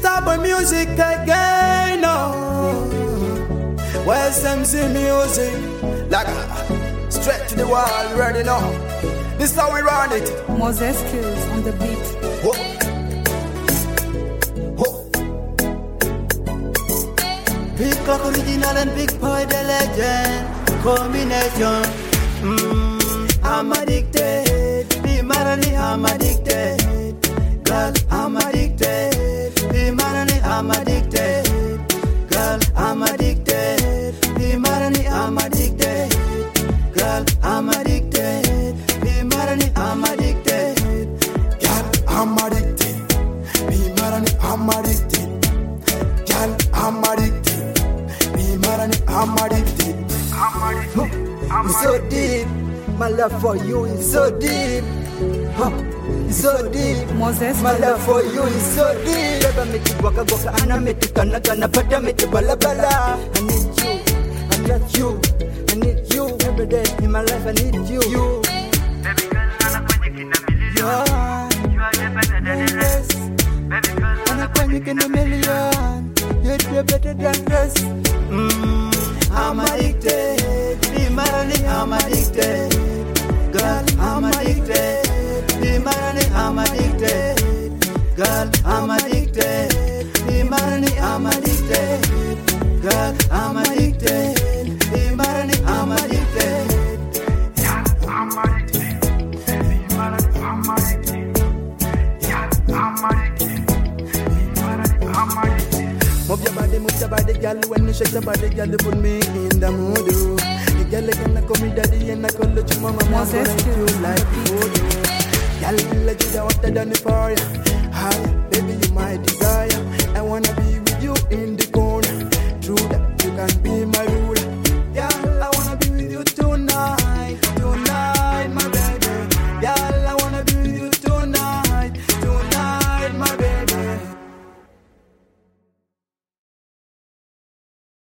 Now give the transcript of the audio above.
Starboy music again, oh. West MC music, like straight to the wall, you already know. This is how we run it. Moses Skills on the beat. Whoa. Whoa. Big Cock original and Big Boy the legend combination. I'm addicted, be marani, I'm addicted. Girl, I'm addicted, be marani, I'm addicted. Girl, I'm addicted, be marani, I'm addicted. Girl, I'm addicted, be marani, I'm addicted. Girl, I'm addicted, be marani, I'm addicted. Girl, I'm addicted, be marani, I'm addicted. It's so deep, my love for you is so deep. It's so deep, Moses, my love for you is so deep. Never make it waka waka, ana make it kana kana, pata make it bala bala. I need you, I got you, I need you every day in my life. I need you. Baby girl, ana kwenye kina million. You are better than the rest. Baby girl, ana kwenye kina million. You're better than the rest. I'm addicted, be marani, I'm addicted. Girl, I'm addicted. Be marani, I'm addicted. Girl, I'm addicted. Be marani, I'm addicted. Girl, I'm addicted. Be marani, I'm addicted. yeah, I'm addicted. Be marani, I'm addicted. Yeah, I'm addicted. Be marani, I'm addicted. Move your body, girl. When you shake your body, girl, you put me in the mood. The girl gonna call me daddy and I call you mama. Moses you like food. Girl, you like you the water done it for you.